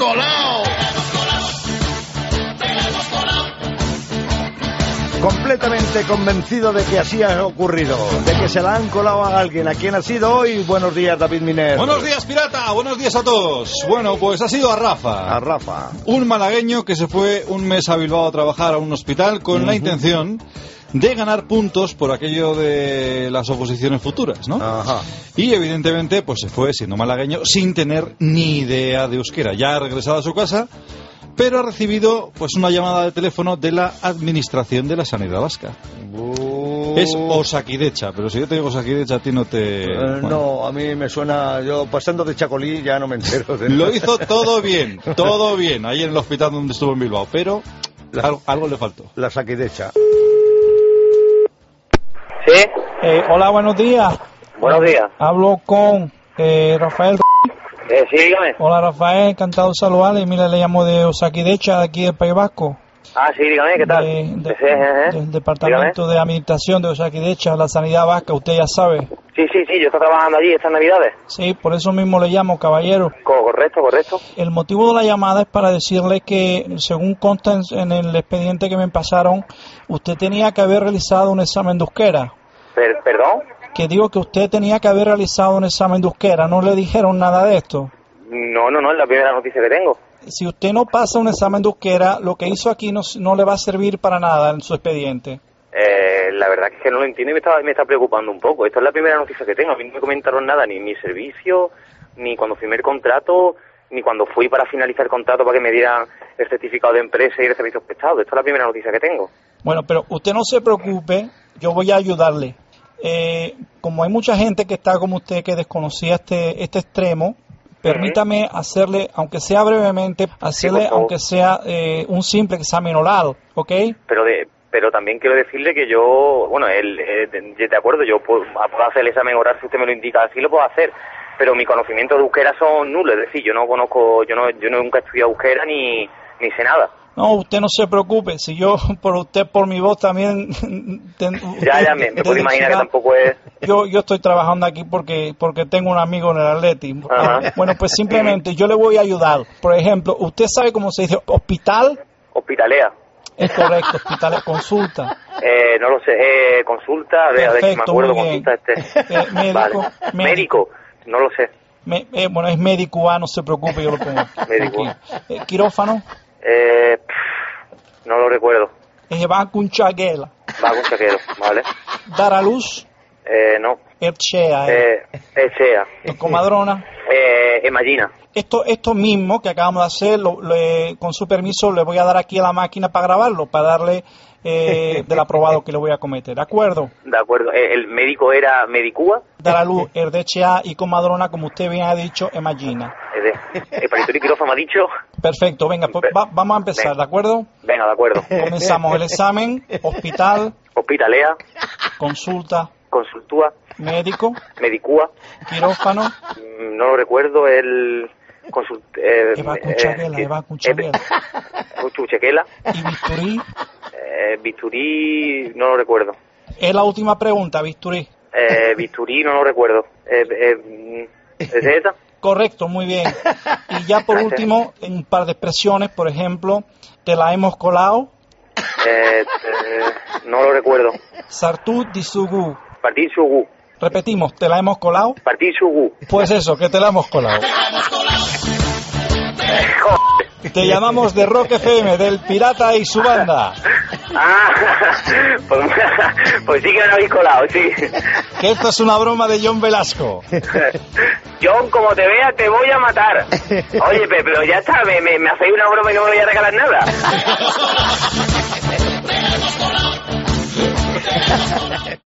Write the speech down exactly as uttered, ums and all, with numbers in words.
colado! Completamente convencido de que así ha ocurrido, de que se la han colado a alguien. ¿A quién ha sido hoy? Buenos días, David Miner. Buenos días, pirata. Buenos días a todos. Bueno, pues ha sido a Rafa. A Rafa. Un malagueño que se fue un mes a Bilbao a trabajar a un hospital con uh-huh. la intención de ganar puntos por aquello de las oposiciones futuras, ¿no? Ajá. Y evidentemente, pues se fue siendo malagueño sin tener ni idea de euskera. Ya ha regresado a su casa, pero ha recibido pues una llamada de teléfono de la Administración de la Sanidad Vasca. Uh... Es Osakidecha, pero si yo te digo Osakidecha, a ti no te... Uh, bueno. No, a mí me suena... Yo pasando de Chacolí ya no me entero de Lo hizo todo bien, todo bien, ahí en el hospital donde estuvo en Bilbao, pero la... algo, algo le faltó. La Osakidecha. ¿Sí? Eh, hola, buenos días. Buenos días. Hablo con eh, Rafael. Eh, sí, dígame. Hola, Rafael, encantado de saludarle. Mira, le llamo de Osakidecha, de aquí del País Vasco. Ah, sí, dígame, ¿qué tal? De, de, sí, eh, eh. Del Departamento dígame. de Administración de Osakidecha, la Sanidad Vasca, usted ya sabe. Sí, sí, sí, yo estoy trabajando allí estas Navidades. Sí, por eso mismo le llamo, caballero. Correcto, correcto. El motivo de la llamada es para decirle que, según consta en, en el expediente que me pasaron, usted tenía que haber realizado un examen de euskera. Per, ¿Perdón? Que digo que usted tenía que haber realizado un examen de euskera, ¿no le dijeron nada de esto? No, no, no, es la primera noticia que tengo. Si usted no pasa un examen de euskera, lo que hizo aquí no, no le va a servir para nada en su expediente. Eh, la verdad es que no lo entiendo y me está, me está preocupando un poco. Esto es la primera noticia que tengo. A mí no me comentaron nada, ni en mi servicio, ni cuando firmé el contrato, ni cuando fui para finalizar el contrato para que me dieran el certificado de empresa y el servicio prestado. Esto es la primera noticia que tengo. Bueno, pero usted no se preocupe, yo voy a ayudarle. Eh, como hay mucha gente que está como usted que desconocía este este extremo, permítame hacerle, aunque sea brevemente, hacerle, sí, aunque sea eh, un simple examen oral, ¿ok? Pero de, pero también quiero decirle que yo, bueno, el, eh, de, de acuerdo, yo puedo, puedo hacer el examen oral si usted me lo indica, así lo puedo hacer, pero mis conocimientos de euskera son nulos, es decir, yo no conozco, yo no, yo nunca he estudiado euskera ni, ni sé nada. No, usted no se preocupe, si yo, por usted, por mi voz también... Ten, ya, ya, me, me puedo imaginar que tampoco es... Yo yo estoy trabajando aquí porque porque tengo un amigo en el Atleti. Ajá. Bueno, pues simplemente yo le voy a ayudar. Por ejemplo, ¿usted sabe cómo se dice hospital? Hospitalea. Es correcto, hospital, consulta. Eh, no lo sé, eh, consulta, a ver, Perfecto, a ver si me acuerdo, consulta este... Eh, médico, vale. médico. Médico, no lo sé. Me, eh, bueno, es médico, ah, no se preocupe, yo lo pongo. Médico. Eh, quirófano. Eh, pff, no lo recuerdo. Es Bankunchaguela. Bankunchaguela, vale. Dar a luz. Eh, no. Echea. Eh, Echea. Comadrona. Eh, Imagina. Esto, esto mismo que acabamos de hacer, lo, le, con su permiso, le voy a dar aquí a la máquina para grabarlo, para darle eh, del aprobado que le voy a cometer. ¿De acuerdo? De acuerdo. Eh, ¿El médico era Medicúa? Dar a luz, Erdechea y comadrona, como usted bien ha dicho, Imagina. El paritorio y quirófano ha dicho. Perfecto, venga, pues va, vamos a empezar, venga. ¿de acuerdo? Venga, de acuerdo. Comenzamos el examen, hospital. Hospitalea. Consulta. Consultúa. Médico. Medicúa. Quirófano. No lo recuerdo, el... Consult, eh, Eva Cuchaguela, eh, Eva Cuchaguela. Cuchaguela. ¿Y bisturí? Eh, bisturí, no lo recuerdo. Es la última pregunta, bisturí. Eh, bisturí, no lo recuerdo. Eh, eh, ¿Es esa? Correcto, muy bien. Y ya por último, un par de expresiones, por ejemplo, te la hemos colado. Eh, eh, no lo recuerdo. Sartú disugu. Partir sugu. Repetimos, ¿te la hemos colado? Partir sugu. Pues eso, que te la hemos colado. Te llamamos de Rock F M, del Pirata y su banda. Ah, pues, pues sí que me lo habéis colado, sí. Que esto es una broma de John Velasco. John, como te vea, te voy a matar. Oye, pero ya está, me, me, me hacéis una broma y no me voy a regalar nada.